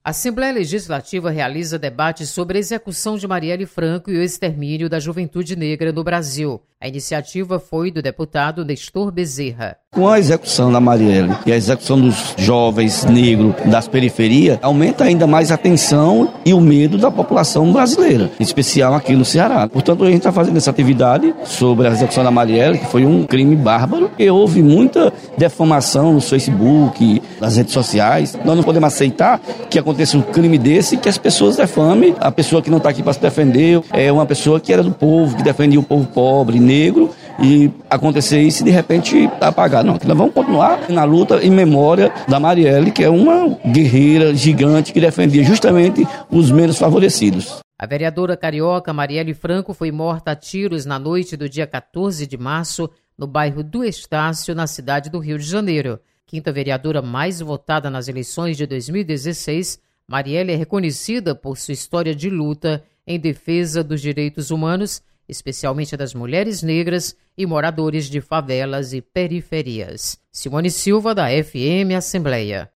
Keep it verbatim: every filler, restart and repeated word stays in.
A Assembleia Legislativa realiza debate sobre a execução de Marielle Franco e o extermínio da juventude negra no Brasil. A iniciativa foi do deputado Nestor Bezerra. Com a execução da Marielle e a execução dos jovens negros das periferias, aumenta ainda mais a tensão e o medo da população brasileira, em especial aqui no Ceará. Portanto, a gente está fazendo essa atividade sobre a execução da Marielle, que foi um crime bárbaro, e houve muita defamação no Facebook, nas redes sociais. Nós não podemos aceitar que aconteça um crime desse, que as pessoas defamem a pessoa que não está aqui para se defender, é uma pessoa que era do povo, que defendia o povo pobre, negro, e acontecer isso e de repente apagar. Não, nós vamos continuar na luta em memória da Marielle, que é uma guerreira gigante que defendia justamente os menos favorecidos. A vereadora carioca Marielle Franco foi morta a tiros na noite do dia quatorze de março, no bairro do Estácio, na cidade do Rio de Janeiro. Quinta vereadora mais votada nas eleições de dois mil e dezesseis, Marielle é reconhecida por sua história de luta em defesa dos direitos humanos, especialmente das mulheres negras e moradores de favelas e periferias. Simone Silva, da F M Assembleia.